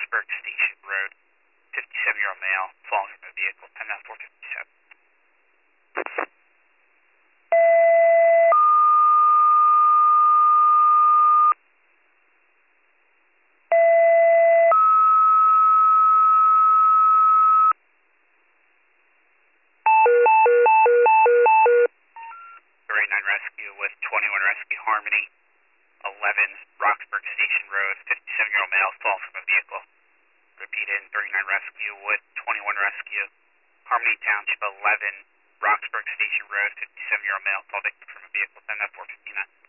Roxburgh Station Road, 57-year-old male, falling from a vehicle, 10-457. Rescue with 21 Rescue Harmony, 11 Roxburgh Station Road, 57-year-old male, fall from a vehicle. Repeated, 39 Rescue with 21 Rescue, Harmony Township, 11 Roxburgh Station Road, 57-year-old male, fall victim from a vehicle, 10-459.